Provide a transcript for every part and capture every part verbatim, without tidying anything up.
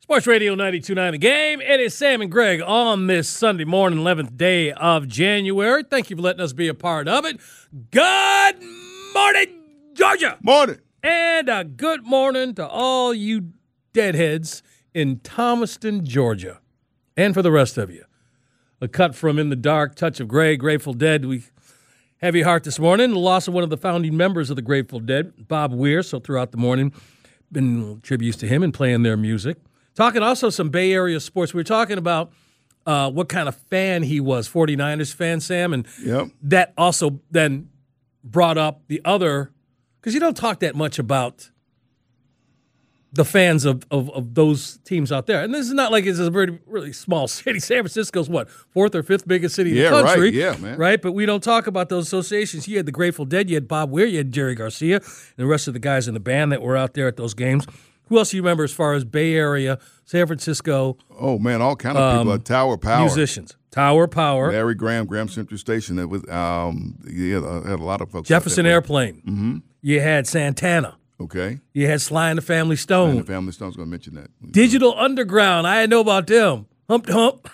Sports Radio ninety-two point nine The Game. It is Sam and Greg on this Sunday morning, eleventh day of January. Thank you for letting us be a part of it. Good morning, Georgia. Morning. And a good morning to all you deadheads in Thomaston, Georgia. And for the rest of you. A cut from In the Dark, Touch of Grey, Grateful Dead. We heavy heart this morning. The loss of one of the founding members of the Grateful Dead, Bob Weir. So throughout the morning, been tributes to him and playing their music. Talking also some Bay Area sports. We were talking about uh, what kind of fan he was, forty-niners fan, Sam, and yep. that also then brought up the other, because you don't talk that much about the fans of, of, of those teams out there. And this is not like it's a very really small city. San Francisco's what, fourth or fifth biggest city yeah, in the country? Right. Yeah, man. Right? But we don't talk about those associations. You had the Grateful Dead, you had Bob Weir, you had Jerry Garcia, and the rest of the guys in the band that were out there at those games. Who else do you remember as far as Bay Area, San Francisco? Oh, man, all kind of people. Um, Tower Power. Musicians. Tower Power. Larry Graham, Graham Central Station. That was, um, yeah, I had a lot of folks. Jefferson Airplane. Mm-hmm. You had Santana. Okay. You had Sly and the Family Stone. And the Family Stone's going to mention that. Digital Underground. I know about them. Hump to Hump.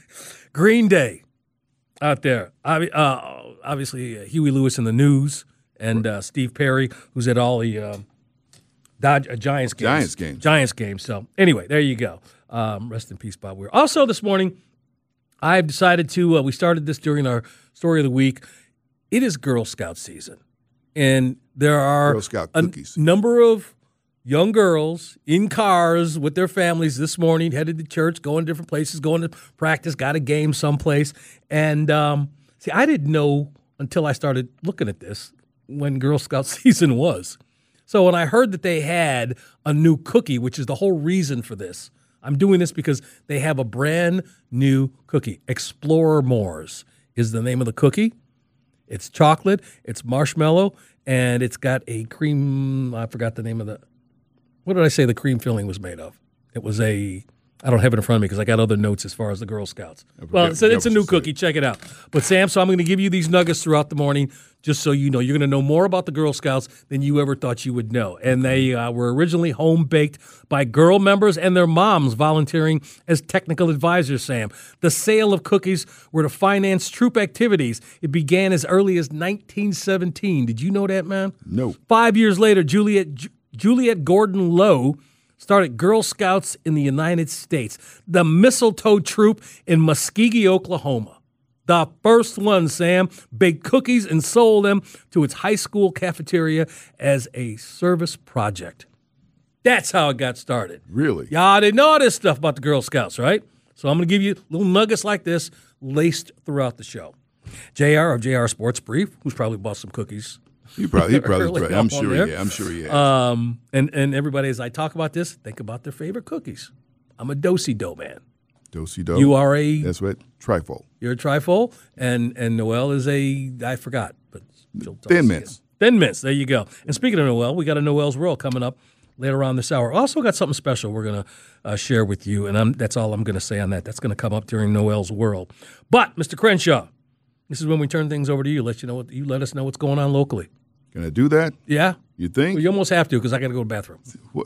Green Day out there. Uh, obviously, uh, Huey Lewis in the News and uh, Steve Perry, who's at all the uh, Dodge, uh, Giants games. Giants games. Giants games. So, anyway, there you go. Um, rest in peace, Bob Weir. Also, this morning, I've decided to, uh, we started this during our Story of the Week. It is Girl Scout season. And there are Girl Scout a cookies. number of young girls in cars with their families this morning, headed to church, going to different places, going to practice, got a game someplace. And um, see, I didn't know until I started looking at this when Girl Scout season was. So when I heard that they had a new cookie, which is the whole reason for this, I'm doing this because they have a brand new cookie. Explorer Moors is the name of the cookie. It's chocolate, it's marshmallow, and it's got a cream, I forgot the name of the, what did I say the cream filling was made of? It was a, I don't have it in front of me because I got other notes as far as the Girl Scouts. Well, it's, it's a new cookie. Check it out. But, Sam, so I'm going to give you these nuggets throughout the morning just so you know. You're going to know more about the Girl Scouts than you ever thought you would know. And they uh, were originally home-baked by girl members and their moms volunteering as technical advisors, Sam. The sale of cookies were to finance troop activities. It began as early as nineteen seventeen. Did you know that, man? No. Five years later, Juliet, Ju- Juliet Gordon Lowe started Girl Scouts in the United States, the Mistletoe Troop in Muskogee, Oklahoma. The first one, Sam, baked cookies and sold them to its high school cafeteria as a service project. That's how it got started. Really? Y'all didn't know all this stuff about the Girl Scouts, right? So I'm going to give you little nuggets like this laced throughout the show. J R of J R Sports Brief, who's probably bought some cookies. He probably, he probably, Early I'm on sure there. he, I'm sure he has. Um, and, and everybody, as I talk about this, think about their favorite cookies. I'm a Do-si-do man. Do-si-do. You are a That's right. Trifle. You're a trifle, and and Noelle is a I forgot, but she'll tell Thin us Mints. again. Thin Mints. There you go. And speaking of Noelle, we got a Noelle's World coming up later on this hour. Also got something special we're gonna uh, share with you, and I'm, that's all I'm gonna say on that. That's gonna come up during Noelle's World. But Mister Crenshaw, this is when we turn things over to you. Let you know what you let us know what's going on locally. Can I do that? Yeah. You think? Well, you almost have to because I got to go to the bathroom. What?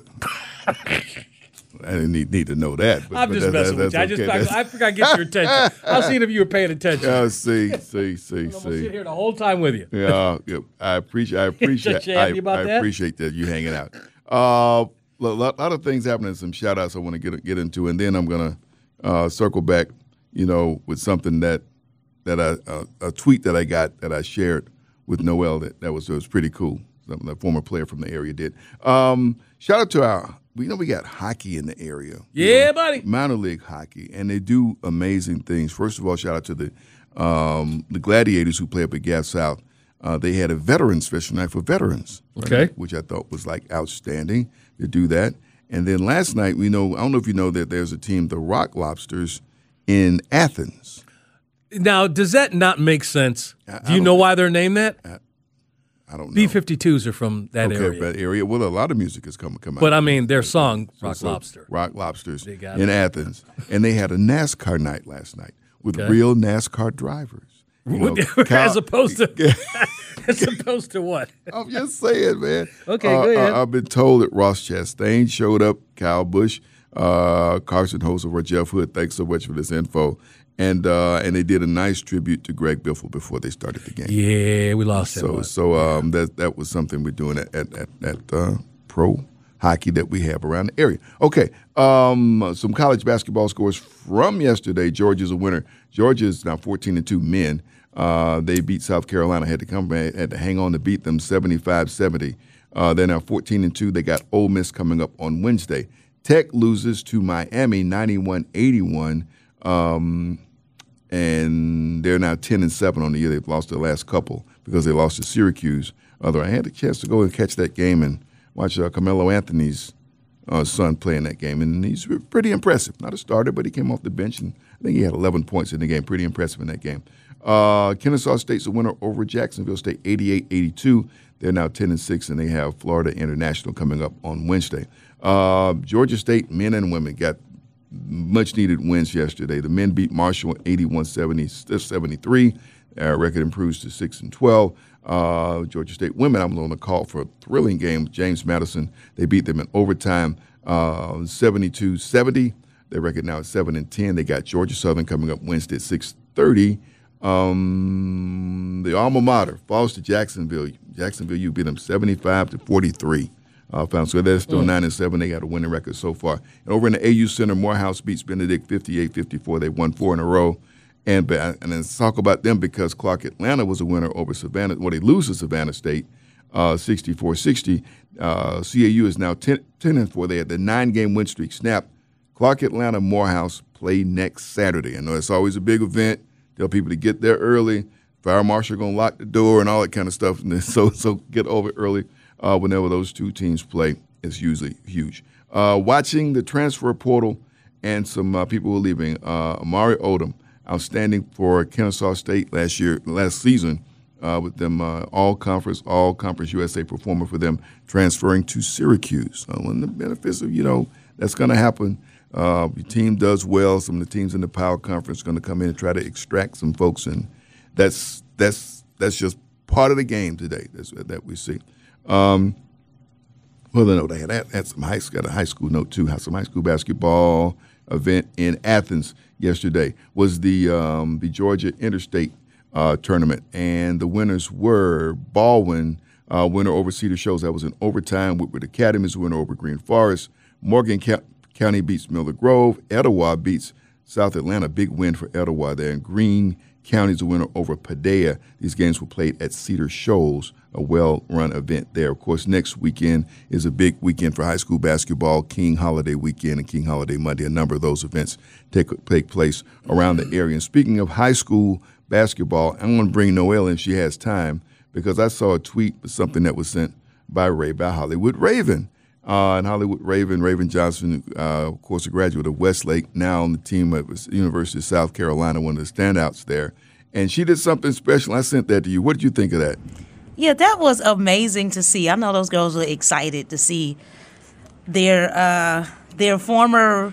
I didn't need, need to know that. But, I'm but just that, messing that, with you. I that's just okay. I, I forgot to get your attention. I was seeing if you were paying attention. Uh, see, see, see, I'm gonna sit see. here the whole time with you. Yeah, yeah, I appreciate. I appreciate. Just happy I, about I that? appreciate that you hanging out. Uh, a lot, lot of things happening. Some shout outs I want to get get into, and then I'm gonna uh, circle back. You know, with something that that I uh, a tweet that I got that I shared with Noelle that that was was pretty cool. Something a former player from the area did. Um, shout out to our. We know we got hockey in the area. Yeah, you know, buddy. Minor league hockey, and they do amazing things. First of all, shout out to the um, the Gladiators who play up at Gas South. Uh, they had a veterans fishing night for veterans, right? Okay. Which I thought was like outstanding to do that. And then last night, we know I don't know if you know that there's a team, the Rock Lobsters, in Athens. Now, does that not make sense? I- Do I you don't know think- why they're named that? I don't know. B fifty-twos are from that okay, area. that area. Well, a lot of music has come come out. But, I mean, their song, So- Rock so Lobster. Rock Lobsters They got in it. Athens, and they had a NASCAR night last night with Okay. real NASCAR drivers. You know, Kyle- as opposed to as opposed to what? I'm just saying, man. Okay, Uh, go ahead. I, I've been told that Ross Chastain showed up, Kyle Busch Uh, Carson Hosever, Jeff Hood, thanks so much for this info. And uh, and they did a nice tribute to Greg Biffle before they started the game. Yeah, we lost that So one. so um, that that was something we're doing at at, at, at uh, pro hockey that we have around the area. Okay, um, some college basketball scores from yesterday. Georgia's a winner. Georgia's now fourteen and two men. Uh, they beat South Carolina. Had to come back, had to hang on to beat them seventy-five seventy. Uh, they're now fourteen and two. They got Ole Miss coming up on Wednesday. Tech loses to Miami ninety-one eighty-one. Um, and they're now ten and seven on the year. They've lost their last couple because they lost to Syracuse. Although I had a chance to go and catch that game and watch uh, Carmelo Anthony's uh, son play in that game, and he's pretty impressive. Not a starter, but he came off the bench, and I think he had eleven points in the game. Pretty impressive in that game. Uh, Kennesaw State's a winner over Jacksonville State, eighty-eight eighty-two. They're now ten and six, and they have Florida International coming up on Wednesday. Uh, Georgia State men and women got much-needed wins yesterday. The men beat Marshall eighty-one seventy-three. Our record improves to six and twelve. Uh, Georgia State women, I'm on the call for a thrilling game with James Madison. They beat them in overtime, uh, seventy-two seventy. Their record now is seven and ten. They got Georgia Southern coming up Wednesday at six thirty. Um, the alma mater falls to Jacksonville. Jacksonville, you beat them seventy-five to forty-three. Uh, found so they're still mm. nine and seven. They got a winning record so far. And over in the A U Center, Morehouse beats Benedict fifty-eight fifty-four. They won four in a row. And and let's talk about them because Clark Atlanta was a winner over Savannah. Well, they lose to Savannah State, uh, sixty-four sixty. Uh, C A U is now ten and four. They had the nine-game win streak snapped. Clark Atlanta, Morehouse play next Saturday. I know it's always a big event. Tell people to get there early. Fire marshal going to lock the door and all that kind of stuff. And so so get over early. Uh, whenever those two teams play, it's usually huge. Uh, watching the transfer portal and some uh, people who are leaving. Uh, Amari Odom, outstanding for Kennesaw State last year, last season, uh, with them uh, all conference, all conference U S A performer for them, transferring to Syracuse. So one of the benefits of, you know, that's going to happen. Uh, your team does well. Some of the teams in the Power Conference are going to come in and try to extract some folks, and that's that's that's just part of the game today that's, that we see. Um, well, no, they had, had some high, got a high school note too. Had some high school basketball event in Athens yesterday. Was the um, the Georgia Interstate uh, tournament, and the winners were Baldwin, uh, winner over Cedar Shoals. That was in overtime. Woodward Academy's winner over Green Forest. Morgan Ca- County beats Miller Grove. Etowah beats South Atlanta. Big win for Etowah there. And Greene County's a winner over Padea. These games were played at Cedar Shoals, a well-run event there. Of course, next weekend is a big weekend for high school basketball, King Holiday Weekend and King Holiday Monday. A number of those events take, take place around the area. And speaking of high school basketball, I'm going to bring Noelle in if she has time, because I saw a tweet with something that was sent by Ray, by Hollywood Raven. Uh, and Hollywood Raven, Raven Johnson, uh, of course, a graduate of Westlake, now on the team at the University of South Carolina, one of the standouts there. And she did something special. I sent that to you. What did you think of that? Yeah, that was amazing to see. I know those girls were excited to see their uh, their former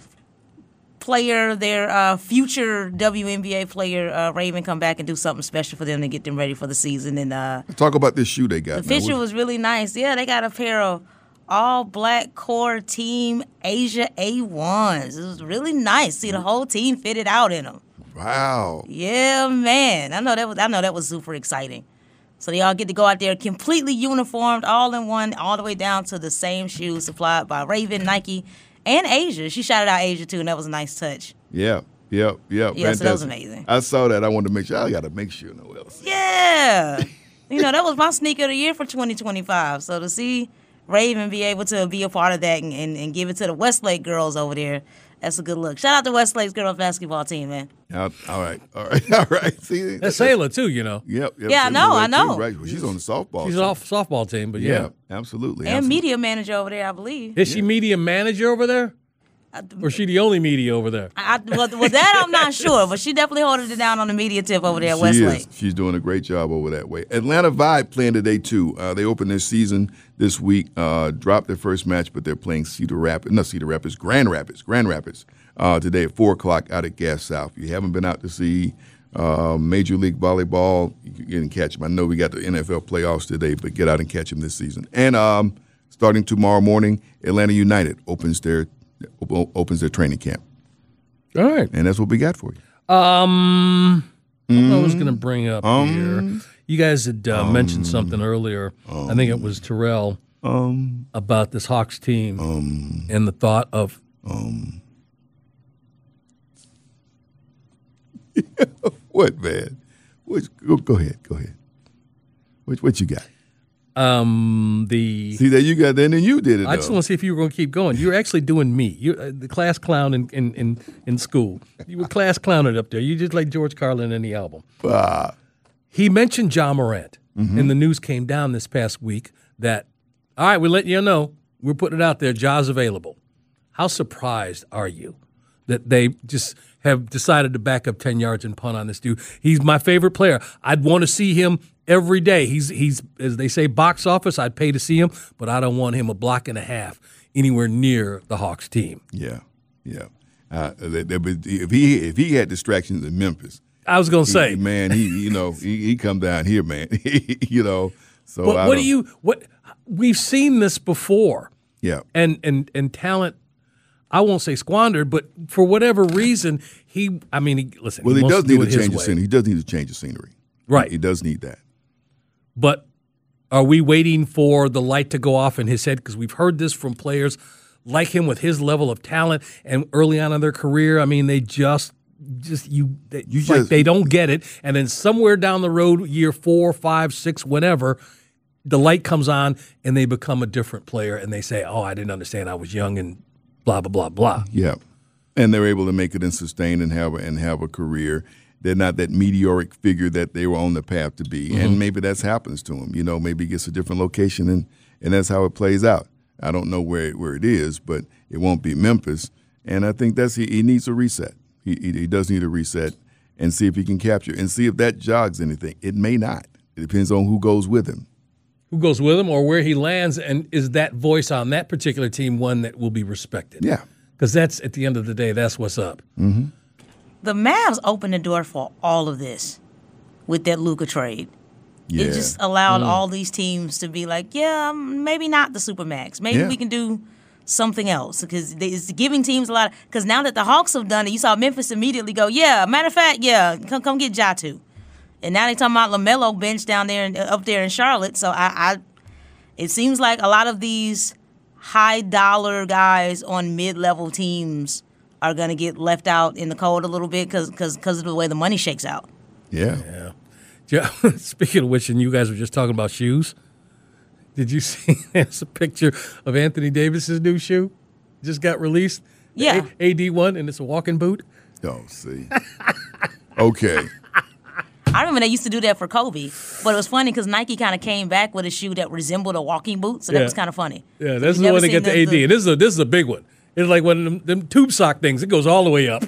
player, their uh, future W N B A player, uh, Raven, come back and do something special for them to get them ready for the season. And uh, talk about this shoe they got. The picture was really nice. Yeah, they got a pair of all-black core team Asia A ones. It was really nice. See the whole team fitted out in them. Wow. Yeah, man. I know that was. I know that was super exciting. So they all get to go out there completely uniformed, all in one, all the way down to the same shoes supplied by Raven, Nike, and Asia. She shouted out Asia, too, and that was a nice touch. Yeah, yeah, yeah. Yeah, so that was amazing. I saw that. I wanted to make sure. I got to make sure no else. Yeah. You know, that was my sneaker of the year for twenty twenty-five. So to see Raven be able to be a part of that and, and, and give it to the Westlake girls over there, that's a good look. Shout out to Westlake's girls basketball team, man. All right, all right, all right. See, that's Sayla too, you know. Yep. yep yeah, I know, I know. Too, right. Well, she's on the softball. She's team. off softball team, but yeah, yeah absolutely. And absolutely. media manager over there, I believe. Is yeah. she media manager over there? Uh, or is she the only media over there? I, well, well, that I'm not sure, but she definitely holding it down on the media tip over there at Westlake. She is. She's doing a great job over that way. Atlanta Vibe playing today, too. Uh, they opened their season this week, uh, dropped their first match, but they're playing Cedar Rapids, not Cedar Rapids, Grand Rapids, Grand Rapids uh, today at four o'clock out at Gas South. If you haven't been out to see uh, Major League Volleyball, you can catch them. I know we got the N F L playoffs today, but get out and catch them this season. And um, starting tomorrow morning, Atlanta United opens their op- opens their training camp. All right. And that's what we got for you. Um, mm, I was going to bring up um, here. You guys had uh, um, mentioned something earlier. Um, I think it was Terrell um, about this Hawks team um, and the thought of. Um, what, man? What, go, go ahead. Go ahead. What, what you got? Um, the see that you got that, and then you did it. I just though. want to see if you were going to keep going. You're actually doing me. You're uh, the class clown in, in, in, in school. You were class clowning up there. You just like George Carlin in the album. Ah. He mentioned Ja Morant, mm-hmm. and the news came down this past week that, all right, we're letting you know, we're putting it out there, Ja's available. How surprised are you that they just have decided to back up ten yards and punt on this dude? He's my favorite player. I'd want to see him every day. He's, he's as they say, box office. I'd pay to see him, but I don't want him a block and a half anywhere near the Hawks team. Yeah, yeah. Uh, they, they, if he if he had distractions in Memphis, I was going to say, he, man, he you know he, he come down here, man. you know. So but I what don't, do you what? We've seen this before. Yeah, and and and talent. I won't say squandered, but for whatever reason, he. I mean, he, listen. Well, he, he does do need to it change the way. scenery. He does need to change the scenery. Right. He, he does need that. But are we waiting for the light to go off in his head? Because we've heard this from players like him with his level of talent and early on in their career. I mean, they just, just you, they, You like just- they don't get it, and then somewhere down the road, year four, five, six, whatever, the light comes on and they become a different player, and they say, "Oh, I didn't understand. I was young and blah blah blah blah." Yeah, and they're able to make it and sustain and have a, and have a career. They're not that meteoric figure that they were on the path to be, Mm-hmm. and maybe that's happens to him. You know, maybe he gets a different location, and, and that's how it plays out. I don't know where it, where it is, but it won't be Memphis. And I think that's he, he needs a reset. He, he he does need a reset, and see if he can capture and see if that jogs anything. It may not. It depends on who goes with him. Who goes with him or where he lands, and is that voice on that particular team one that will be respected? Yeah, because that's at the end of the day, that's what's up. Mm-hmm. The Mavs opened the door for all of this with that Luka trade. Yeah. It just allowed Mm. all these teams to be like, yeah, um, maybe not the Supermax. Maybe Yeah. we can do something else, because it's giving teams a lot. Because now that the Hawks have done it, you saw Memphis immediately go, yeah, matter of fact, yeah, come come get Ja too. And now they talking about LaMelo bench down there and up there in Charlotte. So I, I, it seems like a lot of these high dollar guys on mid level teams are going to get left out in the cold a little bit because because because of the way the money shakes out. Yeah. Yeah. Yeah. Speaking of which, and you guys were just talking about shoes. Did you see there's a picture of Anthony Davis's new shoe? Just got released. The Yeah. A D one, and it's a walking boot. Oh, see. Okay. I remember they used to do that for Kobe, but it was funny because Nike kind of came back with a shoe that resembled a walking boot, so that Yeah. was kind of funny. Yeah, So that's you the never one to seen get the A D. And this is a this is a big one. It's like one of them, them tube sock things. It goes all the way up.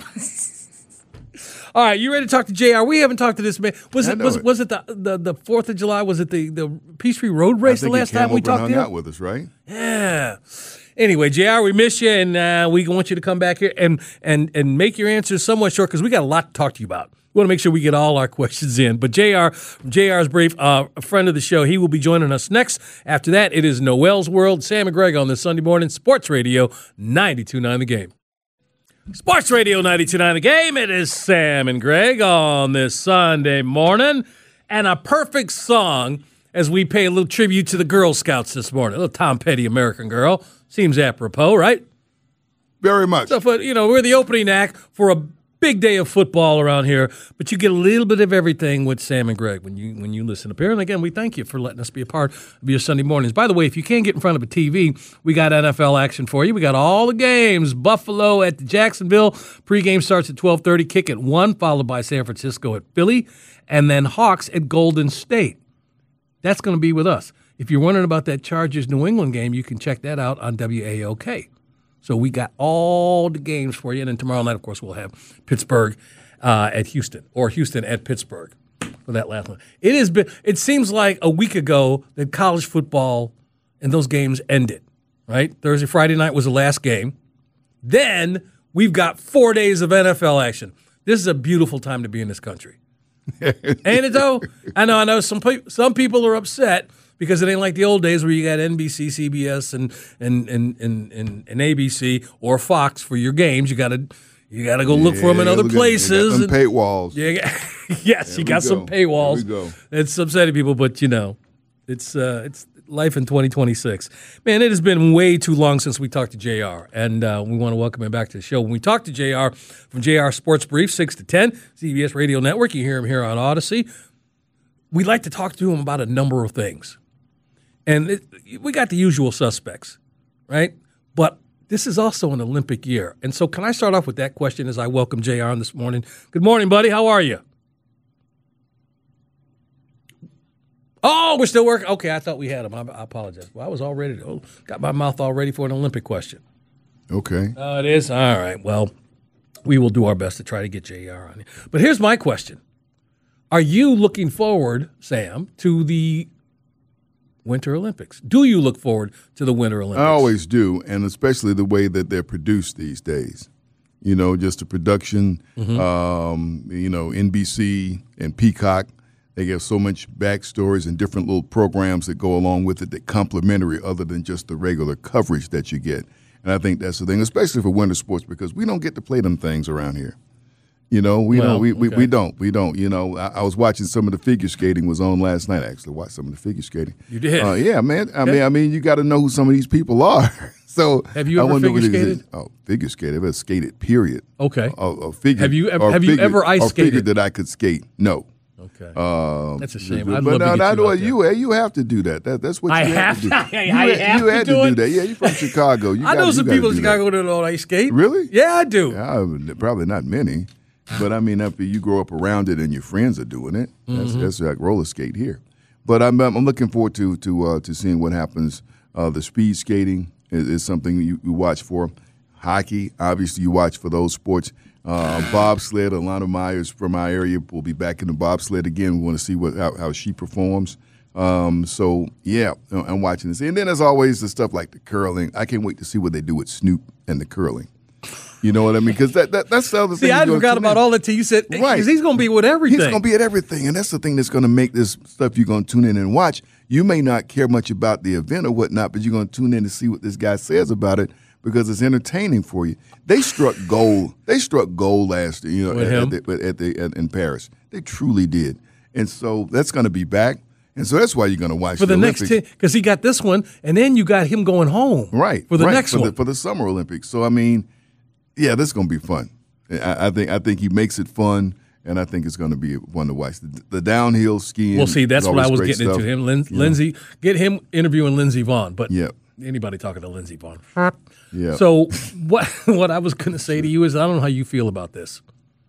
All right, you ready to talk to J R? We haven't talked to this man. Was I it know was it. was it the the the Fourth of July? Was it the the Peachtree Road race the I think last he time came we over and talked hung to him? out with us, right? Yeah. Anyway, J R, we miss you, and uh, we want you to come back here and and and make your answers somewhat short because we got a lot to talk to you about. We want to make sure we get all our questions in. But J R, J R's brief, uh, a friend of the show, he will be joining us next. After that, it is Noel's World. Sam and Greg on this Sunday morning, Sports Radio ninety-two point nine The Game. Sports Radio ninety-two point nine The Game. It is Sam and Greg on this Sunday morning. And a perfect song as we pay a little tribute to the Girl Scouts this morning. A little Tom Petty, American Girl. Seems apropos, right? Very much. So, for, you know, we're the opening act for a big day of football around here, but you get a little bit of everything with Sam and Greg when you when you listen up here. And again, we thank you for letting us be a part of your Sunday mornings. By the way, if you can't get in front of a T V, we got N F L action for you. We got all the games. Buffalo at the Jacksonville. Pregame starts at twelve thirty, kick at one, followed by San Francisco at Philly, and then Hawks at Golden State. That's going to be with us. If you're wondering about that Chargers-New England game, you can check that out on W A O K. So we got all the games for you. And then tomorrow night, of course, we'll have Pittsburgh uh, at Houston or Houston at Pittsburgh for that last one. It has been. It seems like a week ago that college football and those games ended, right? Thursday, Friday night was the last game. Then we've got four days of N F L action. This is a beautiful time to be in this country. Ain't it, though? I know, I know some, pe- some people are upset because it ain't like the old days where you got N B C, C B S, and and and and, and, and A B C or Fox for your games. You got to you got to go look for them in other look at- places. They got them and- paywalls. Yeah, yes, There you we got some go. paywalls. There we go. It's upsetting people, but you know, it's uh, it's life in twenty twenty-six. Man, it has been way too long since we talked to J R, and uh, we want to welcome him back to the show. When we talk to J R from J R Sports Brief, six to ten, C B S Radio Network, you hear him here on Odyssey. We like to talk to him about a number of things. And it, we got the usual suspects, right? But this is also an Olympic year. And so can I start off with that question as I welcome J R on this morning? Good morning, buddy. How are you? Oh, we're still working. Okay, I thought we had him. I, I apologize. Well, I was all ready to oh, got my mouth all ready for an Olympic question. Okay. Oh, it is? All right. Well, we will do our best to try to get J R on here. But here's my question. Are you looking forward, Sam, to the Winter Olympics? Do you look forward to the Winter Olympics? I always do, and especially the way that they're produced these days. You know, just the production, Mm-hmm. um, you know, N B C and Peacock, they give so much backstories and different little programs that go along with it that complementary other than just the regular coverage that you get. And I think that's the thing, especially for winter sports, because we don't get to play them things around here. You know, we Well, don't. We, we, okay. we don't. We don't. You know, I, I was watching some of the figure skating was on last night. I actually watched some of the figure skating. You did? Uh, yeah, man. I mean, I mean, you got to know who some of these people are. So Have you I ever wonder figure what it is. skated? Oh, figure skated. I've ever skated. Period. Okay. A, a figure. Have you ev- or have you figured- ever ice or figured skated? that I could skate? No. Okay. Um, That's a shame. But I'd but love to no, get I you know out there. you you have to do that. That that's what I you have to do. to- I you have had, you to had do to it. do that. Yeah, you're from Chicago. You I gotta- know some you gotta people in do that. Chicago that don't ice skate. Really? Yeah, I do. Yeah, probably not many, but I mean, if you grow up around it and your friends are doing it, that's, Mm-hmm. that's like roller skate here. But I'm I'm looking forward to to uh, to seeing what happens. Uh, the speed skating is, is something you, you watch for. Hockey, obviously, you watch for those sports. Uh, bobsled, Alana Myers from our area will be back in the bobsled again. We want to see what how, how she performs. Um, so yeah, I'm watching this, and then there's always the stuff like the curling. I can't wait to see what they do with Snoop and the curling. You know what I mean? Because that, that that's the other thing. See, I you're gonna forgot tune about in. all that till you said, Right. because he's going to be with everything. He's going to be at everything, and that's the thing that's going to make this stuff you're going to tune in and watch. You may not care much about the event or whatnot, but you're going to tune in to see what this guy says about it because it's entertaining for you. They struck gold. They struck gold last year, you know, With at, him? at the, at the at, in Paris. They truly did, and so that's going to be back, and so that's why you're going to watch for the, next Olympics. ten, because he got this one, and then you got him going home. Right. For the right, next for one. The, for the Summer Olympics. So, I mean, yeah, this is going to be fun. I, I think I think he makes it fun, and I think it's going to be one to watch. The, the downhill skiing. Well, see, that's is what I always was great getting stuff. into him. Lin- Lindsey, get him interviewing Lindsey Vaughn, but Yep. anybody talking to Lindsey Vaughn. Yeah. So what what I was going to say to you is I don't know how you feel about this.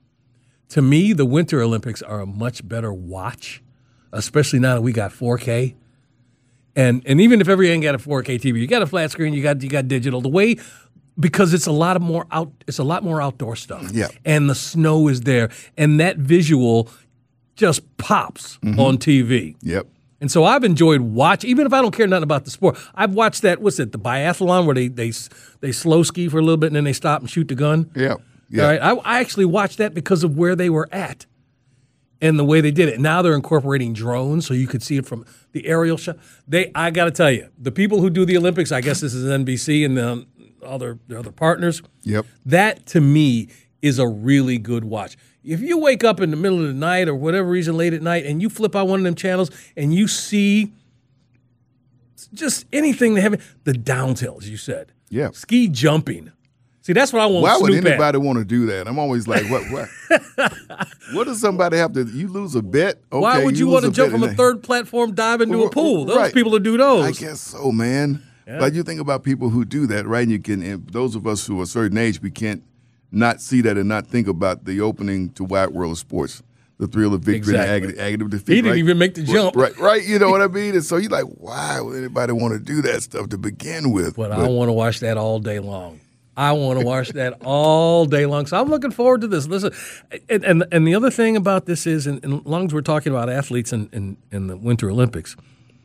To me, the Winter Olympics are a much better watch, especially now that we got four K. And and even if everybody ain't got a four K T V, you got a flat screen, you got you got digital. The way because it's a lot of more out it's a lot more outdoor stuff. Yeah. And the snow is there and that visual just pops on T V. Yep. And so I've enjoyed watch, even if I don't care nothing about the sport. I've watched that. What's it? The biathlon where they they they slow ski for a little bit and then they stop and shoot the gun. Yeah. Yeah. All right. I, I actually watched that because of where they were at and the way they did it. Now they're incorporating drones, so you could see it from the aerial shot. They, I got to tell you, the people who do the Olympics, I guess this is N B C and the other their other partners. Yep. That to me is a really good watch. If you wake up in the middle of the night or whatever reason late at night and you flip out one of them channels and you see just anything they have, the downhills, you said. Yeah. Ski jumping. See, that's what I want Why to would snoop anybody at. want to do that? I'm always like, what? What? What does somebody have to? You lose a bet. Okay, Why would you, lose want to jump bet from and a they- third platform, dive into a pool? Those Right. people who do those. I guess so, man. But you think about people who do that, right? And you can. And those of us who are a certain age, we can't not see that and not think about the opening to Wide World of Sports, the thrill of victory, Exactly. and the agony, agony of defeat. He didn't right? even make the Right, jump. right? Right. You know what I mean? And so you're like, why would anybody want to do that stuff to begin with? But I want to watch that all day long. I want to watch that all day long. So I'm looking forward to this. Listen, and and, and the other thing about this is, and, and as long as we're talking about athletes in, in, in the Winter Olympics,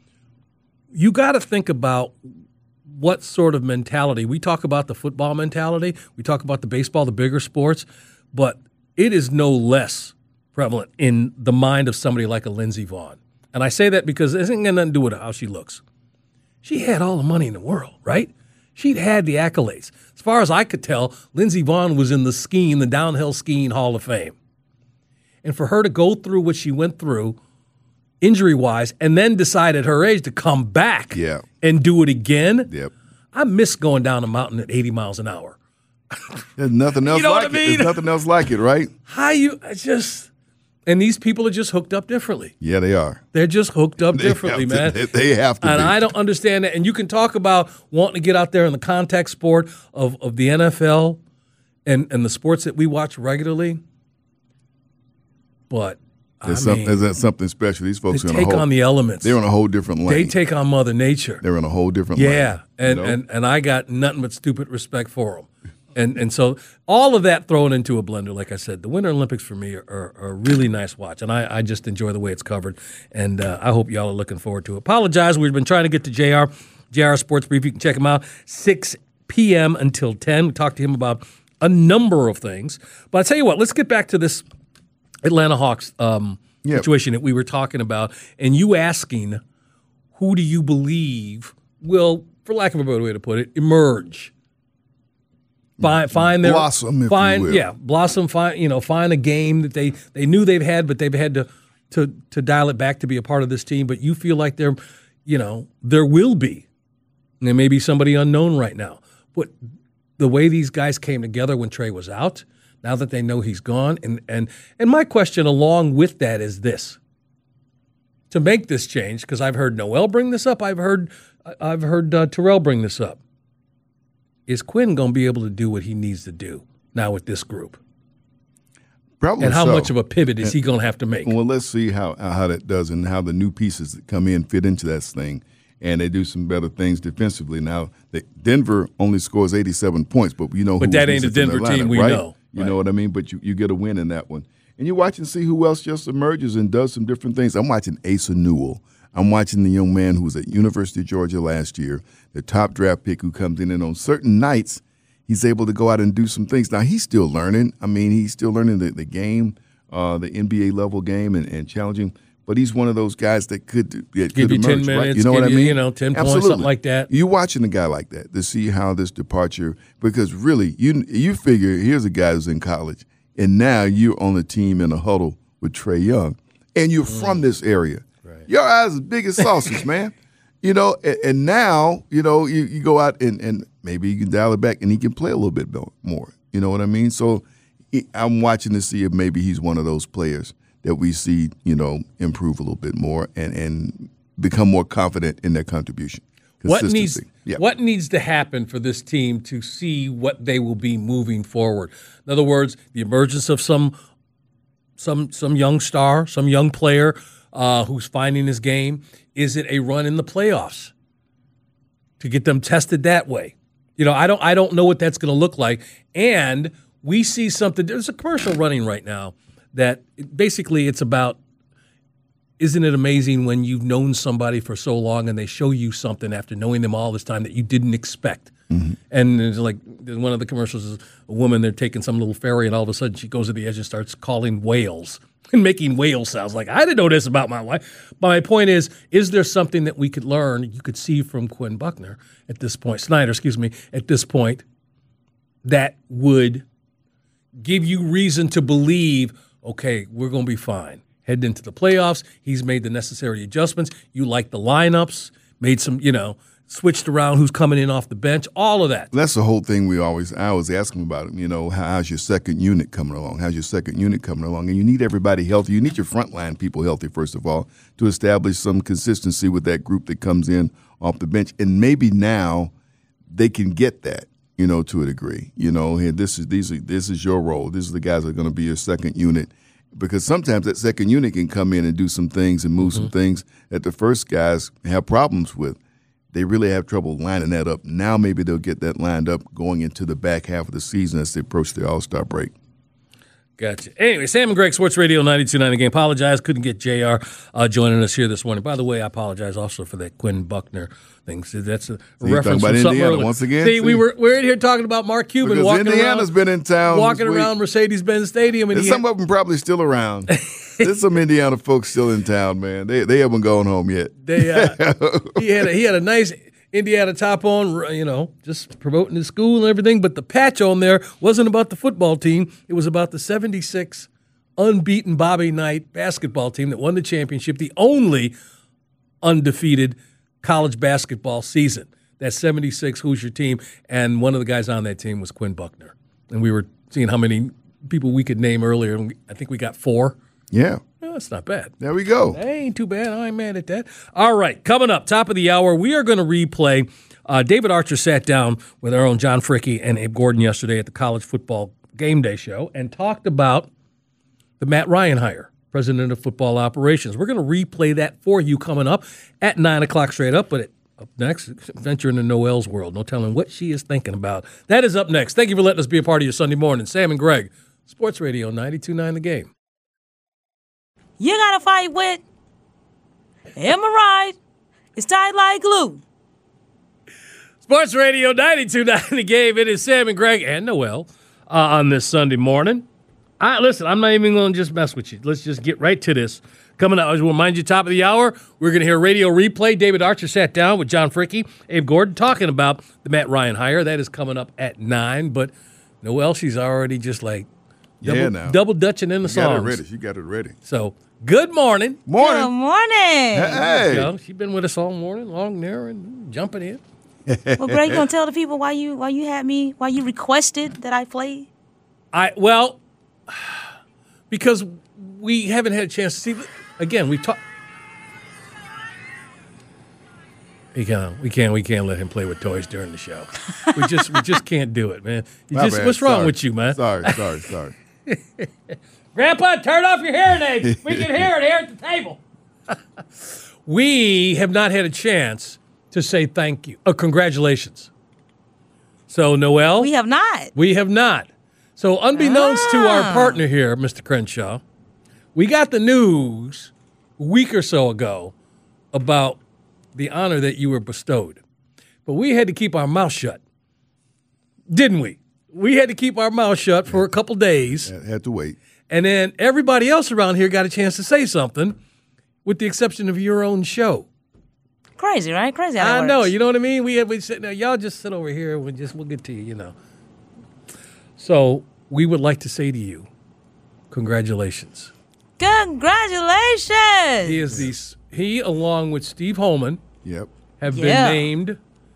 you got to think about what sort of mentality. We talk about the football mentality. We talk about the baseball, the bigger sports, but it is no less prevalent in the mind of somebody like a Lindsey Vaughn. And I say that because it isn't got nothing to do with how she looks. She had all the money in the world, right? She'd had the accolades. As far as I could tell, Lindsey Vonn was in the skiing, the downhill skiing Hall of Fame. And for her to go through what she went through injury-wise and then decide at her age to come back yeah. and do it again, yep. I miss going down a mountain at eighty miles an hour. There's nothing else You know like what I it. mean? There's nothing else like it, right? How you I just and these people are just hooked up differently. Yeah, they are. They're just hooked up They differently, have to- man. they- they have to And be. I don't understand that. And you can talk about wanting to get out there in the contact sport of, of the N F L and, and the sports that we watch regularly. But There's, I some, mean, there's something special. These folks they are on take a whole, on the elements. They're on a whole different lane. They take on Mother Nature. They're in a whole different lane. Yeah, and, you know? and and I got nothing but stupid respect for them. And and so all of that thrown into a blender, like I said, the Winter Olympics for me are, are, are a really nice watch, and I, I just enjoy the way it's covered, and uh, I hope y'all are looking forward to it. Apologize, we've been trying to get to J R, J R Sports Brief. You can check him out, six p.m. until ten. We talked to him about a number of things. But I tell you what, let's get back to this Atlanta Hawks um, Yep. situation that we were talking about, and you asking, who do you believe will, for lack of a better way to put it, emerge? Find, find their Blossom, if you find, will. yeah, blossom. Find, you know, find a game that they, they knew they've had, but they've had to, to to dial it back to be a part of this team. But you feel like there, you know, there will be, and there may be somebody unknown right now. But the way these guys came together when Trey was out, now that they know he's gone, and and and my question along with that is this: to make this change, because I've heard Noel bring this up, I've heard I've heard uh, Terrell bring this up. Is Quinn going to be able to do what he needs to do now with this group? Probably And how so. much of a pivot is he going to have to make? Well, let's see how how that does and how the new pieces that come in fit into that thing, and they do some better things defensively. Now, they, Denver only scores eighty-seven points, but you know, But who that was ain't a missing from Denver Atlanta, team we right? know, You right. know what I mean? But you, you get a win in that one, and you watch and see who else just emerges and does some different things. I'm watching Asa Newell. I'm watching the young man who was at University of Georgia last year, the top draft pick who comes in, and on certain nights he's able to go out and do some things. Now, he's still learning. I mean, he's still learning the, the game, uh, the N B A level game, and, and challenging. But he's one of those guys that could, that Give could you emerge, ten right? minutes, You know give what I you, mean? you know, ten points, Absolutely. something like that. You watching a guy like that to see how this departure, because really, you you figure here's a guy who's in college, and now you're on a team in a huddle with Trae Young, and you're Mm. from this area. Your eyes as big as saucers, man. You know, and, and now, you know, you, you go out and, and maybe you can dial it back and he can play a little bit more. You know what I mean? So he, I'm watching to see if maybe he's one of those players that we see, you know, improve a little bit more and, and become more confident in their contribution. What needs Consistency. Yeah. what needs to happen for this team to see what they will be moving forward? In other words, the emergence of some some some young star, some young player uh, who's finding his game. Is it a run in the playoffs to get them tested that way? You know, I don't I don't know what that's going to look like. And we see something. There's a commercial running right now that basically it's about. Isn't it amazing when you've known somebody for so long and they show you something after knowing them all this time that you didn't expect? Mm-hmm. And it's like one of the commercials is a woman, they're taking some little ferry, and all of a sudden she goes to the edge and starts calling whales and making whale sounds. Like, I didn't know this about my life. But my point is, is there something that we could learn, you could see from Quinn Buckner at this point, Snyder, excuse me, at this point, that would give you reason to believe, okay, we're going to be fine. Heading into the playoffs, he's made the necessary adjustments. You like the lineups, made some, you know, switched around who's coming in off the bench, all of that. That's the whole thing we always, I always ask him about him, you know, how, how's your second unit coming along? How's your second unit coming along? And you need everybody healthy. You need your frontline people healthy, first of all, to establish some consistency with that group that comes in off the bench. And maybe now they can get that, you know, to a degree. You know, here, this is, these are, this is your role. These are the guys that are going to be your second unit. Because sometimes that second unit can come in and do some things and move mm-hmm. some things that the first guys have problems with. They really have trouble lining that up. Now maybe they'll get that lined up going into the back half of the season as they approach the All-Star break. Gotcha. Anyway, Sam and Greg, Sports Radio ninety-two point nine Again, apologize. Couldn't get J R uh, joining us here this morning. By the way, I apologize also for that Quinn Buckner thing. So that's a See, reference about from something Indiana earlier. once again. See, See? we were we're in here talking about Mark Cuban because walking Indiana's around, been in town walking this week. around Mercedes-Benz Stadium, and And he some had, of them probably still around. There's some Indiana folks still in town, man. They they haven't gone home yet. They uh, he had a, he had a nice Indiana top on, you know, just promoting his school and everything. But the patch on there wasn't about the football team. It was about the seventy-six unbeaten Bobby Knight basketball team that won the championship, the only undefeated college basketball season. That seventy-six Hoosier team, and one of the guys on that team was Quinn Buckner. And we were seeing how many people we could name earlier, and I think we got four. Yeah. No, that's not bad. There we go. That ain't too bad. I ain't mad at that. All right, coming up, top of the hour, we are going to replay. Uh, David Archer sat down with our own John Fricke and Abe Gordon yesterday at the College Football Game Day Show and talked about the Matt Ryan hire, President of Football Operations. We're going to replay that for you coming up at nine o'clock straight up, but it, up next, venture into Noelle's world. No telling what she is thinking about. That is up next. Thank you for letting us be a part of your Sunday morning. Sam and Greg, Sports Radio ninety-two point nine The Game. You got to fight with, am I right? It's tied like glue. Sports Radio ninety-two point nine The Game. It is Sam and Greg and Noelle uh, on this Sunday morning. I, listen, I'm not even going to just mess with you. Let's just get right to this. Coming up, as we'll remind you, top of the hour, we're going to hear a radio replay. David Archer sat down with John Fricke, Abe Gordon, talking about the Matt Ryan hire. That is coming up at nine. But Noelle, she's already just like double, yeah, now. double dutching in the She songs. got it ready. She got it ready. So, good morning. Morning. Good morning. Hey. You know, she's been with us all morning, long there and jumping in. Well, Greg, you gonna tell the people why you why you had me why you requested that I play? I well, because we haven't had a chance to see. Again, we talked. We can't, we can't, we can't let him play with toys during the show. We just, we just can't do it, man. You My just, bad. what's wrong Sorry. with you, man? Sorry, sorry, sorry. Grandpa, turn off your hearing aids. We can hear it here at the table. We have not had a chance to say thank you, or congratulations. So, Noelle, We have not. we have not. So, unbeknownst to our Ah. partner here, Mister Crenshaw, we got the news a week or so ago about the honor that you were bestowed. But we had to keep our mouth shut, didn't we? We had to keep our mouth shut for a couple days. Had had to wait. And then everybody else around here got a chance to say something, with the exception of your own show. Crazy, right? Crazy. How that I know, works. you know what I mean? We had we sit there, y'all just sit over here. We just we'll get to you, you know. So we would like to say to you, congratulations. Congratulations. He is the he along with Steve Holman Yep. have Yeah. been named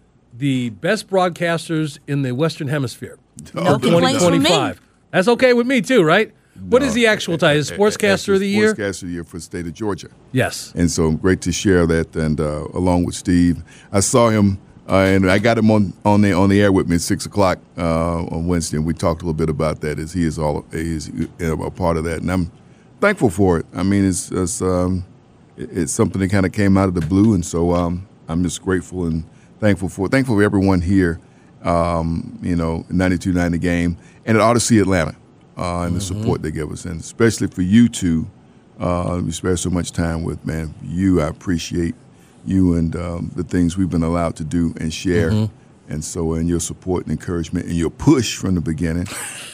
the best broadcasters in the Western Hemisphere. No for complaints from me. That's okay with me too, right? What No. is the actual title? Is it Sportscaster of the Year? Sportscaster of the Year for the state of Georgia. Yes. And so great to share that, and uh, along with Steve, I saw him, uh, and I got him on, on the on the air with me at six o'clock uh, on Wednesday, and we talked a little bit about that. As he is all he is a part of that, and I'm thankful for it. I mean, it's it's, um, it's something that kind of came out of the blue, and so um, I'm just grateful and thankful for thankful for everyone here. Um, you know, ninety-two point nine The Game, and at Odyssey Atlanta. Uh, and the support they give us, and especially for you two, uh, we spend so much time with, man. You, I appreciate you and um, the things we've been allowed to do and share, and so and your support and encouragement and your push from the beginning.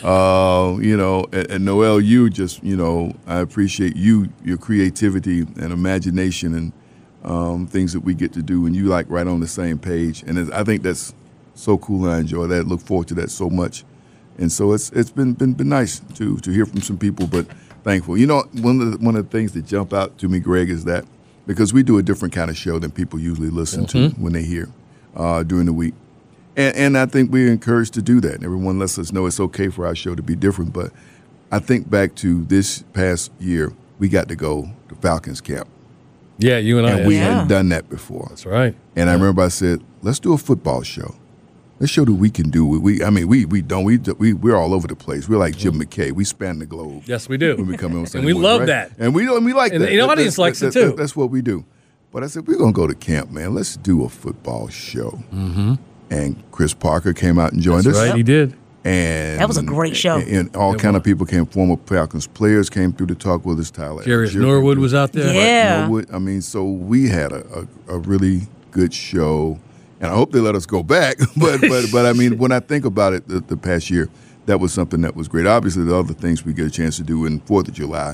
Uh, you know, and, and Noelle, you just, you know, I appreciate you, your creativity and imagination and um, things that we get to do, and you like right on the same page, and it's, I think that's so cool, and I enjoy that. Look forward to that so much. And so it's it's been, been been nice to to hear from some people, but thankful. You know, one of the, one of the things that jump out to me, Greg, is that because we do a different kind of show than people usually listen Mm-hmm. to when they hear uh, during the week, and and I think we're encouraged to do that. And everyone lets us know it's okay for our show to be different. But I think back to this past year, we got to go to Falcons camp, Yeah, you and I. and we Yeah. hadn't done that before. That's right. And I remember I said, let's do a football show. Let's show that we can do it. We, I mean, we we don't. We we we're all over the place. We're like Jim McKay. We span the globe. Yes, we do. When we come in on Sunday And we morning, love right? that. And we and we like And that. the That- audience that's- likes that- it, too. that- That's what we do. But I said we're gonna go to camp, man. Let's do a football show. Mm-hmm. And Chris Parker came out and joined That's us. right, he did. And That was a great show. And, and all It kind was. of people came. Former Falcons players came through to talk with us. Tyler Jarius Algier Norwood came was through. out there. Yeah. Norwood. I mean, so we had a, a, a really good show, and I hope they let us go back. but but but I mean, when I think about it, the, the past year, that was something that was great. Obviously, the other things we get a chance to do in Fourth of July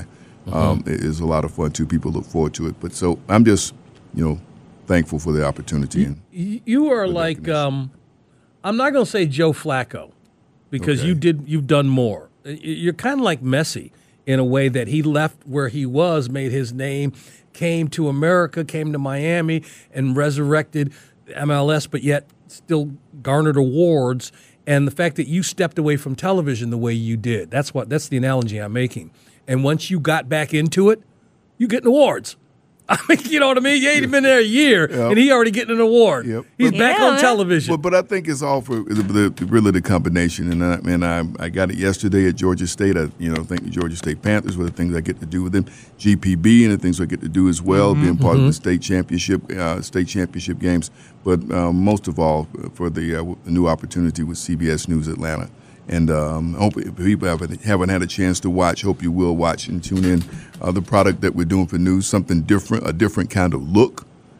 um, it is a lot of fun too. People look forward to it. But so I'm just, you know, thankful for the opportunity. And You, you are the like, recognition. um, I'm not going to say Joe Flacco, because Okay. you did, you've done more. Y- You're kind of like Messi in a way that he left where he was, made his name, came to America, came to Miami, and resurrected M L S, but yet still garnered awards. And the fact that you stepped away from television the way you did, that's what that's the analogy I'm making. And once you got back into it, you getting awards. I mean, you know what I mean? You ain't even been there a year, and he already getting an award. Yep. He's But- back Yeah, on man. television. But, but I think it's all for the, the, the really the combination, and I, and I I got it yesterday at Georgia State. I you know thank the Georgia State Panthers for the things I get to do with them, G P B and the things I get to do as well, Mm-hmm. being part of the state championship uh, state championship games. But um, most of all, for the, uh, the new opportunity with C B S News Atlanta. And um, I hope if people haven't, haven't had a chance to watch, hope you will watch and tune in. Uh, the product that we're doing for news, something different, a different kind of look,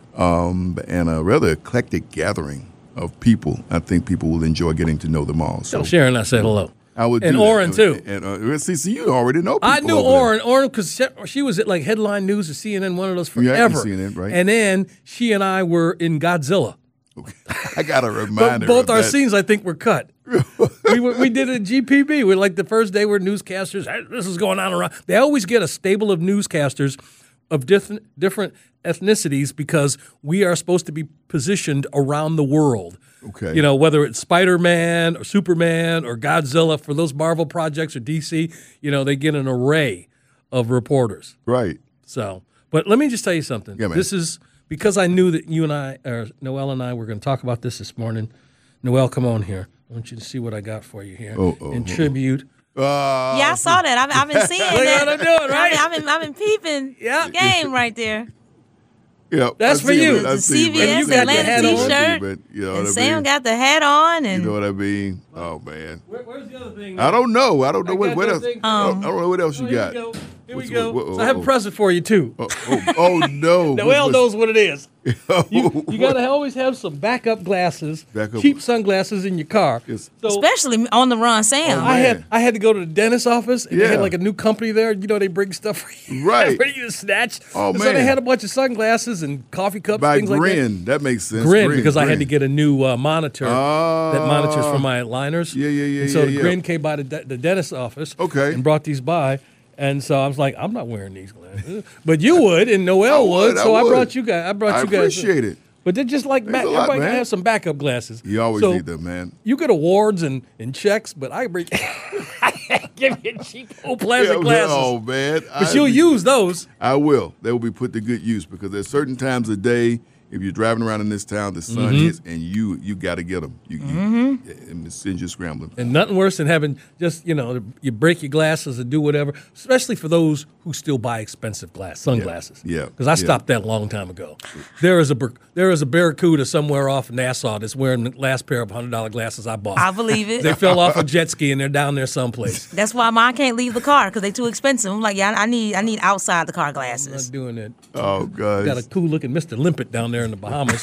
um, and a rather eclectic gathering of people. I think people will enjoy getting to know them all. So Tell Sharon I said hello. I would And do that. Oren, too. And uh, see, see, you already know people I knew over there. Oren, Oren, because she, she was at like Headline News or C N N, one of those Yeah, forever. C N N, right. And then she and I were in Godzilla. Okay. I got to But remind her. both of our that. scenes, I think, were cut. we were, we did it at G P B. We're like the first day we're newscasters. Hey, this is going on around. They always get a stable of newscasters of different different ethnicities because we are supposed to be positioned around the world. Okay. You know, whether it's Spider-Man or Superman or Godzilla for those Marvel projects or D C, you know, they get an array of reporters. Right. So, but let me just tell you something. Yeah, man. This is because I knew that you and I, or Noelle and I, were going to talk about this this morning. Noelle, come on here. I want you to see what I got for you here. Oh, oh, in oh. tribute. Uh, Yeah, I saw that. I've, I've been seeing Look that. what I'm doing, right? I've been, I've been peeping. Yeah. The game right there. Yeah, That's I for see you. it, I The see it, C V S I see it, Atlanta I see it, t-shirt, but you know And what I Sam mean? got the hat on, and You know what I mean? Oh man, Where, where's the other thing? I don't know. I don't know I what, got what that else. thing. I don't- I don't know what else Oh, you here got. we go. Here we What's- go. what- what- so I have a oh. present for you, too. Oh, oh, oh no! Noelle What's- knows what it is. You, you got to to always have some backup glasses, Backup- cheap sunglasses in your car. Yes. So especially on the run, Sam. Oh, I had man. I had to go to the dentist's office, and they Yeah. had like a new company there. You know, they bring stuff for you, Right. for you to snatch. Oh, And So they man. had a bunch of sunglasses and coffee cups, By things like Grin, that. that. makes sense. Grin, Grin, because I had Grin. to get a new uh, monitor that monitors for Ah. my liners. Yeah, yeah, yeah, And so yeah, the yeah. Grin came by the, de- the dentist's office. Okay. And brought these by. And so I was like, I'm not wearing these glasses, but you would, and Noelle I would, would. I So I, would. brought you guys. I brought I you guys. appreciate it. But they're just like back, a lot, everybody man. have some backup glasses. You always So need them, man. You get awards and, and checks, but I bring give you cheap old plastic Yeah, glasses. Oh man, But I- you'll use those. I will. They will be put to good use because there's certain times of day. If you're driving around in this town, the sun Mm-hmm. hits, and you you got to get them. You, you and it sends you scrambling. And nothing worse than having just, you know, you break your glasses and do whatever, especially for those who still buy expensive glass sunglasses. Yeah, Because I yeah. stopped that a long time ago. There is a bar- there is a Barracuda somewhere off Nassau that's wearing the last pair of one hundred dollar glasses I bought. I believe They it. fell off a jet ski and they're down there someplace. That's why mine can't leave the car because they too expensive. I'm like, yeah, I I need, I need outside the car I'm not glasses. doing it. Oh Got a gosh. cool looking Mister Limpet down there in the Bahamas.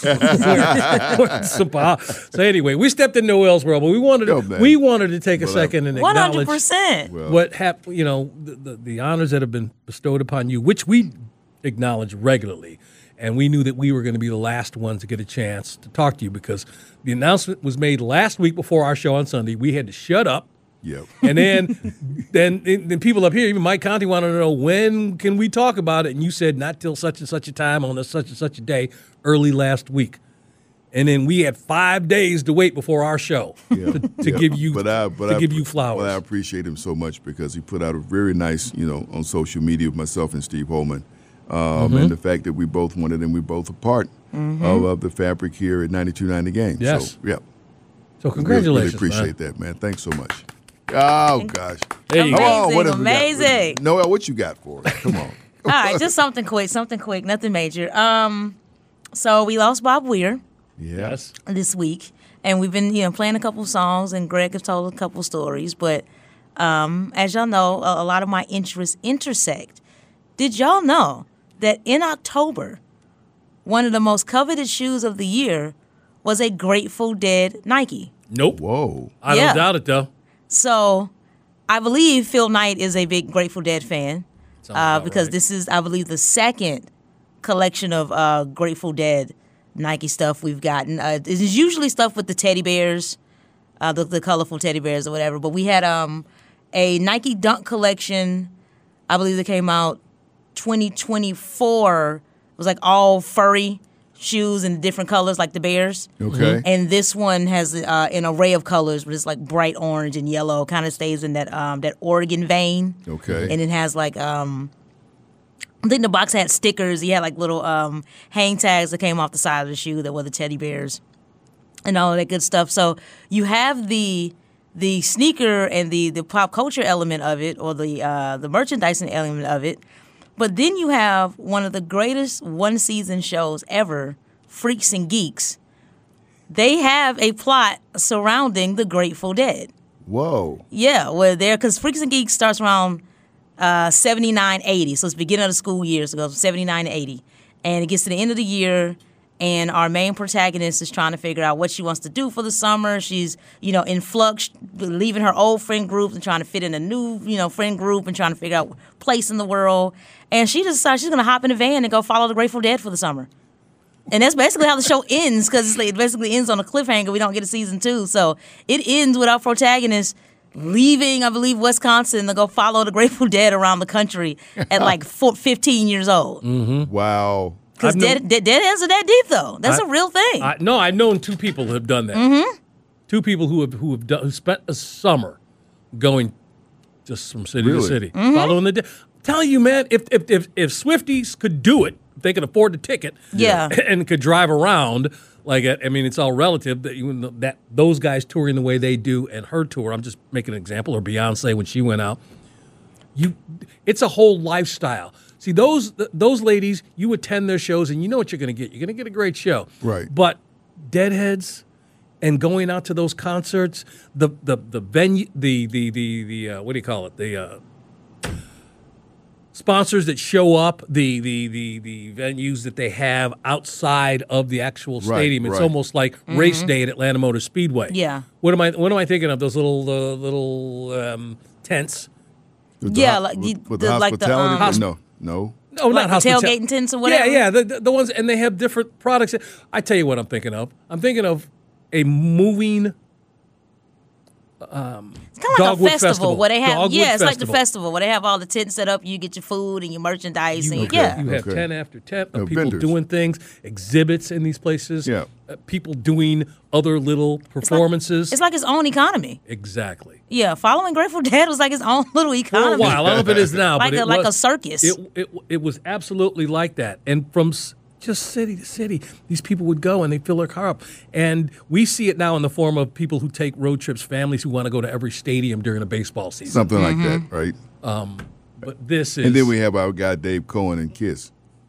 so so anyway, we stepped in Noelle's world, but we wanted Yo, to, man. we wanted to take a Well, I- second and One hundred acknowledge percent. Well, what hap- you know the, the, the honors that have been bestowed upon you, which we acknowledge regularly. And we knew that we were going to be the last ones to get a chance to talk to you because the announcement was made last week before our show on Sunday. We had to shut up. Yep. And then, then, then people up here, even Mike Conti, wanted to know when can we talk about it, and you said not till such and such a time on a such and such a day, early last week, and then we had five days to wait before our show Yeah, to, to yeah. give you but I, but to I, give you flowers. Well, I appreciate him so much because he put out a very nice, you know, on social media with myself and Steve Holman, um, Mm-hmm. and the fact that we both wanted and we both a part of, of the fabric here at ninety-two point nine The Game. Yes. So, yeah. so Really, congratulations, really appreciate that, man. Thanks so much. Oh gosh. There you Come go. on, what Amazing, have we got? amazing. Noelle, what you got for us? Come on. All right, just something quick, something quick, nothing major. Um, so we lost Bob Weir Yeah. Yes. this week, and we've been, you know, playing a couple songs, and Greg has told a couple stories. But um, as y'all know, a, a lot of my interests intersect. Did y'all know that in October, one of the most coveted shoes of the year was a Grateful Dead Nike? Nope. Whoa. I Yeah. don't doubt it though. So I believe Phil Knight is a big Grateful Dead fan. Sounds uh, about because right. this is, I believe, the second collection of uh, Grateful Dead Nike stuff we've gotten. Uh, it's usually stuff with the teddy bears, uh, the, the colorful teddy bears or whatever. But we had um, a Nike Dunk collection, I believe that came out twenty twenty-four. It was like all furry shoes in different colors, like the bears. Okay. And this one has uh, an array of colors, but it's like bright orange and yellow. Kind of stays in that um, that Oregon vein. Okay. And it has like um, I think the box had stickers. He had like little um, hang tags that came off the side of the shoe that were the teddy bears, and all of that good stuff. So you have the the sneaker and the the pop culture element of it, or the uh, the merchandising element of it. But then you have one of the greatest one-season shows ever, Freaks and Geeks. They have a plot surrounding the Grateful Dead. Whoa. Yeah, well, there, because Freaks and Geeks starts around uh, seventy-nine, eighty. So it's the beginning of the school year, so it goes from seventy-nine to eighty. And it gets to the end of the year, and our main protagonist is trying to figure out what she wants to do for the summer. She's, you know, in flux, leaving her old friend group and trying to fit in a new, you know, friend group and trying to figure out place in the world. And she just decides she's going to hop in a van and go follow the Grateful Dead for the summer. And that's basically how the show ends, because it basically ends on a cliffhanger. We don't get a season two. So it ends with our protagonist leaving, I believe, Wisconsin to go follow the Grateful Dead around the country at like four, fifteen years old. Mm-hmm. Wow. Because dead, dead, deadheads are that deep, though. That's I, a real thing. I, no, I've known two people who have done that. Mm-hmm. Two people who have who have done, who spent a summer going just from city Really? to city, Mm-hmm. following the dead. Telling you, man, if if if if Swifties could do it, if they could afford the ticket, Yeah. and could drive around like I mean, it's all relative that even though that those guys touring the way they do and her tour. I'm just making an example, or Beyonce when she went out. You, it's a whole lifestyle. See, those those ladies, you attend their shows and you know what you're going to get. You're going to get a great show. Right. But Deadheads and going out to those concerts, the the the venue, the the the the uh, what do you call it? The uh, sponsors that show up, the the the the venues that they have outside of the actual Right, stadium. It's right. almost like race day at Atlanta Motor Speedway. Yeah. What am I what am I thinking of? Those little uh, little um, tents. With the Yeah, ho- like with, you- with the- the like the, hospitality. um, no, no. No, Like not the hospital- tailgating tents or whatever? Yeah, yeah, the, the the ones, and they have different products. I tell you what I'm thinking of. I'm thinking of a moving It's kind of like Dogwood a festival, Festival. where they have, Dogwood yeah, it's like the Festival. festival where they have all the tents set up. You get your food and your merchandise. You, and Okay. yeah. you have Okay. ten after ten of Yeah, people vendors. doing things, exhibits in these places. Yeah. uh, people doing other little performances. It's like its own economy. exactly. Yeah, following Grateful Dead was like its own little For a economy. while, I don't know if it is now, Like but a- it like a was, circus. It, it it was absolutely like that, and from s- just city to city, these people would go and they fill their car up, and we see it now in the form of people who take road trips, families who want to go to every stadium during a baseball season. Something like Mm-hmm. that, right? But this is And then we have our guy Dave Cohen and Kiss.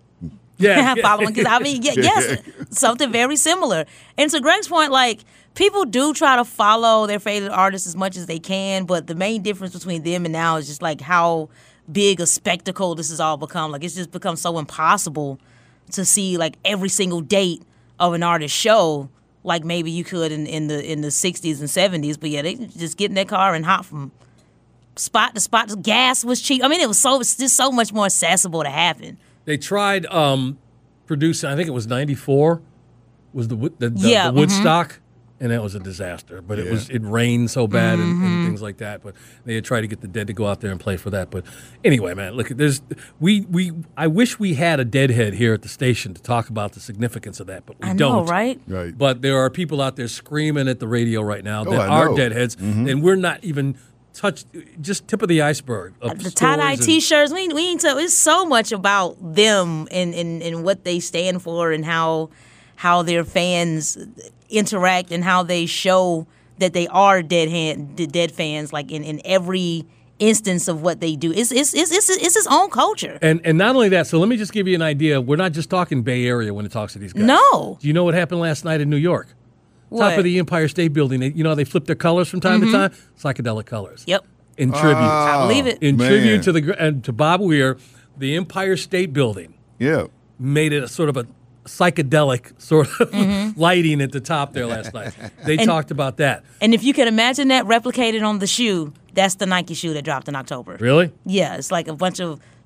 yeah, following because I mean, yeah, yes, something very similar. And to Greg's point, like people do try to follow their favorite artists as much as they can, but the main difference between them and now is just like how big a spectacle this has all become. Like it's just become so impossible to see like every single date of an artist show like maybe you could in, in the in the sixties and seventies. But yeah, they just get in their car and hop from spot to spot. Gas was cheap. I mean, it was so it's just so much more accessible to happen. They tried um, producing. I think it was ninety-four. Was the Wood- the, the, Yeah, the Woodstock, and that was a disaster. But it Yeah. was it rained so bad and, Mm-hmm. and things like that. But they had tried to get the Dead to go out there and play for that. But anyway, man, look, there's we we. I wish we had a Deadhead here at the station to talk about the significance of that, but we I know, don't. right? Right. But there are people out there screaming at the radio right now that I are know. Deadheads, and we're not even touched. Just tip of the iceberg. Of The tie dye stories and- T-shirts. We we need to. It's so much about them and, and, and what they stand for and how how their fans interact and how they show that they are dead hand dead fans. Like in, in every instance of what they do, it's it's it's it's, it's its own culture. And and not only that, so let me just give you an idea. We're not just talking Bay Area when it talks to these guys. No. Do you know what happened last night in New York? What? Mm-hmm. Top of the Empire State Building. They, you know how they flip their colors from time to time? Psychedelic colors. Yep, In tribute. I believe it. in man. tribute to the gr- and to Bob Weir, the Empire State Building Yeah. made it a sort of a psychedelic sort of Mm-hmm. lighting at the top there last night. They And- talked about that. And if you can imagine that replicated on the shoe, that's the Nike shoe that dropped in October. Really? Yeah, it's like a bunch of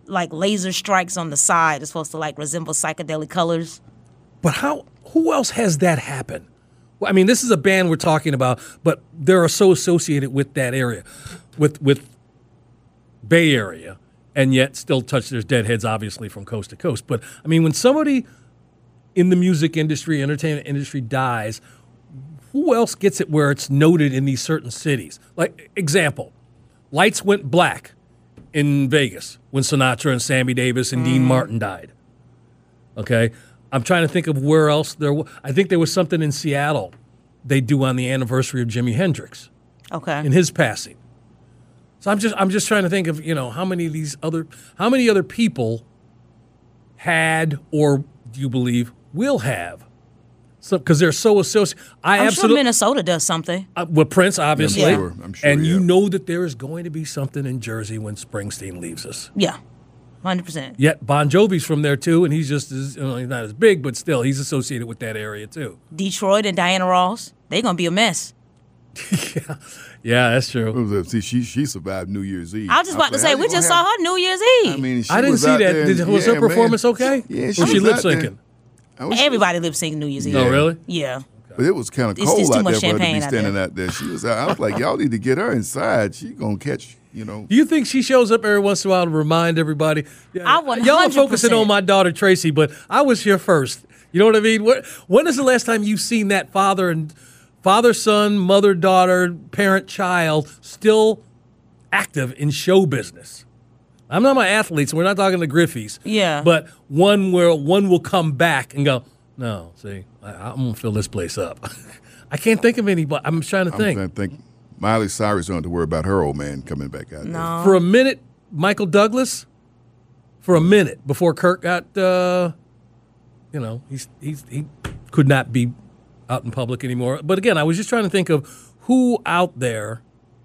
like laser strikes on the side. It's supposed to like resemble psychedelic colors. But how? Who else has that happen? Well, I mean, this is a band we're talking about, but they're so associated with that area, with with Bay Area, and yet still touch their deadheads, obviously, from coast to coast. But, I mean, when somebody in the music industry, entertainment industry dies, who else gets it where it's noted in these certain cities? Like, example, lights went black in Vegas when Sinatra and Sammy Davis and mm. Dean Martin died. Okay? I'm trying to think of where else there was. I think there was something in Seattle they do on the anniversary of Jimi Hendrix. Okay. In his passing. So I'm just I'm just trying to think of, you know, how many of these other how many other people had or do you believe will have? So because they're so associated. I I'm absolutely sure Minnesota does something. Uh, with Prince, obviously. Yeah, I'm sure. I'm sure, and yeah. you know that there is going to be something in Jersey when Springsteen leaves us. Yeah. one hundred percent. Yet Bon Jovi's from there too, and he's just as, you know, he's not as big, but still he's associated with that area too. Detroit and Diana Ross, they're gonna be a mess. yeah. yeah, that's true. See, she she survived New Year's Eve. I was just about to say, we just saw her New Year's Eve. I mean, she I didn't was see out that. there Did, and- was yeah, her performance man. okay? Yeah, she was she was lip out there. syncing? I was- Everybody lip synced New Year's Eve. Oh, really? Yeah. But it was kind of It's cold just too out much there for her to be champagne out standing there. out there. She was out. I was like, y'all need to get her inside. She gonna catch, you know. Do you think she shows up every once in a while to remind everybody? I one hundred percent. Y'all are focusing on my daughter Tracy, but I was here first. You know what I mean? What, when is the last time you've seen that father and father, son, mother, daughter, parent, child still active in show business? I'm not my athletes. We're not talking the Griffies. Yeah. But one where one will come back and go, no, see, I, I'm gonna fill this place up. I can't think of anybody. I'm trying to I'm think. trying to think. Miley Cyrus don't have to worry about her old man coming back out No. For a minute, Michael Douglas. For a minute before Kirk got, uh, you know, he's he's he could not be out in public anymore. But again, I was just trying to think of who out there.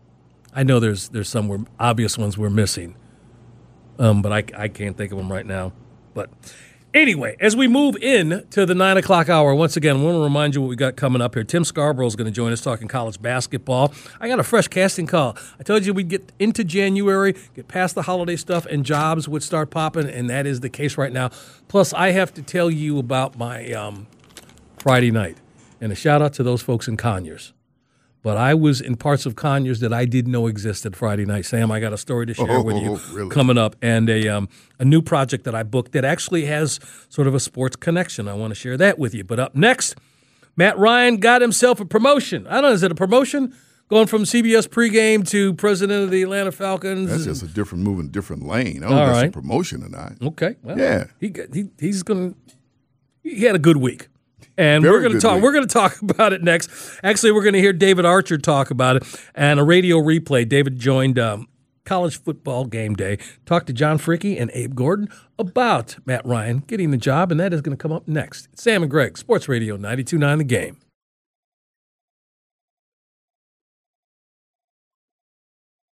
I know there's there's some we're, obvious ones we're missing, um, but I I can't think of them right now. But anyway, as we move in to the nine o'clock hour, once again, I want to remind you what we got coming up here. Tim Scarborough is going to join us talking college basketball. I got a fresh casting call. I told you we'd get into January, get past the holiday stuff, and jobs would start popping, and that is the case right now. Plus, I have to tell you about my um, Friday night, and a shout-out to those folks in Conyers. But I was in parts of Conyers that I didn't know existed Friday night. Sam, I got a story to share Oh, with you really? coming up, and a um, a new project that I booked that actually has sort of a sports connection. I want to share that with you. But up next, Matt Ryan got himself a promotion. I don't know, is it a promotion? Going from C B S pregame to president of the Atlanta Falcons. That's just a different move in a different lane. I don't know All if that's right. a promotion or not. Okay. Well, Yeah. He got- he he's going to he had a good week. And Very we're going to good talk week. we're going to talk about it next. Actually, we're going to hear David Archer talk about it and a radio replay. David joined um, College Football Game Day, talked to John Fricke and Abe Gordon about Matt Ryan getting the job, and that is going to come up next. It's Sam and Greg, Sports Radio ninety-two point nine The Game.